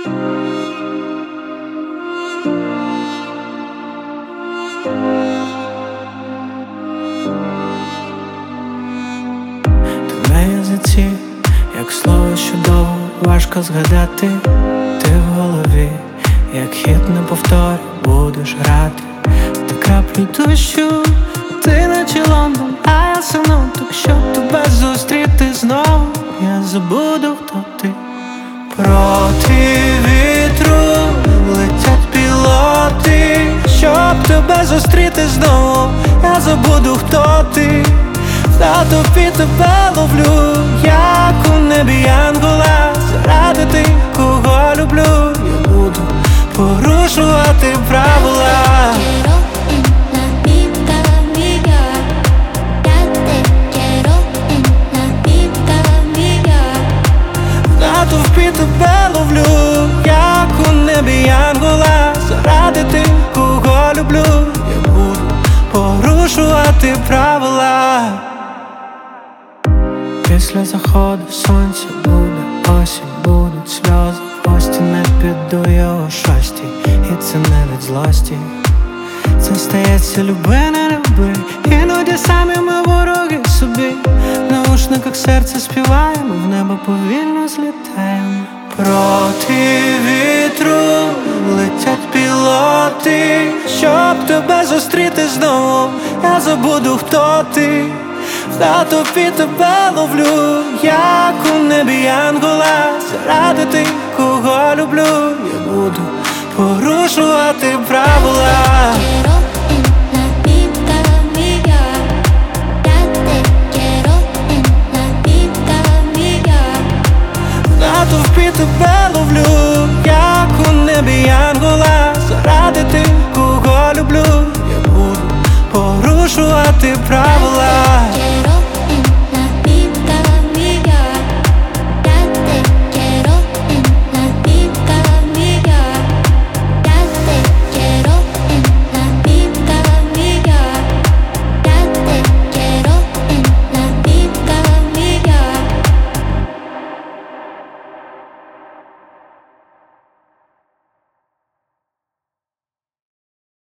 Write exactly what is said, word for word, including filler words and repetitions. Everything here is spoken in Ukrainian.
На язиці, як слово, що довго важко згадати. Ти в голові, як хіт на повторі будеш грати. Ти краплю дощу, ти наче Лондон, а я синок, щоб тебе зустріти знову. Я забуду, хто ти. Проти вітру летять пілоти, щоб тебе зустріти знову. Я забуду, хто ти. В натовпі тебе ловлю, як у небі янгола. Заради тих, кого люблю, я буду порушувати правила. В натовпі тебе ловлю, як у небі янгола. Заради тих, кого люблю, я буду порушувати правила. Після заходу сонця буде осінь, будуть сльози. В гості не піду я о шостій, і це не від злості. Це стається, люби, не люби. Іноді самі ми вороги собі. В наушниках серце співає, ми в небо повільно злітаємо. Проти вітру летять пілоти, щоб тебе зустріти знову. Я забуду, хто ти. В натовпі тебе ловлю, як у небі янгола. Заради тих, кого люблю, я буду порушувати правила. В натовпі тебе ловлю, як у небі янгола. Заради тих, кого люблю, я буду порушувати правила.